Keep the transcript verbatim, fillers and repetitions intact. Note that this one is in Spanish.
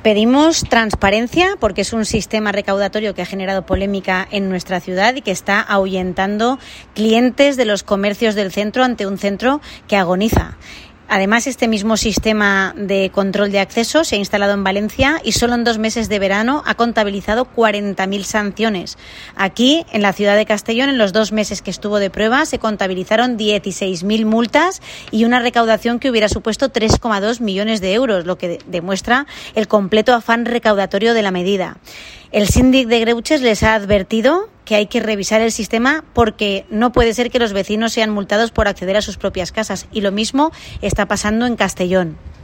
Pedimos transparencia porque es un sistema recaudatorio que ha generado polémica en nuestra ciudad y que está ahuyentando clientes de los comercios del centro ante un centro que agoniza. Además, este mismo sistema de control de acceso se ha instalado en Valencia y solo en dos meses de verano ha contabilizado cuarenta mil sanciones. Aquí, en la ciudad de Castellón, en los dos meses que estuvo de prueba, se contabilizaron dieciséis mil multas y una recaudación que hubiera supuesto tres coma dos millones de euros, lo que demuestra el completo afán recaudatorio de la medida. El síndic de Greuges les ha advertido que hay que revisar el sistema porque no puede ser que los vecinos sean multados por acceder a sus propias casas, y lo mismo está pasando en Castellón.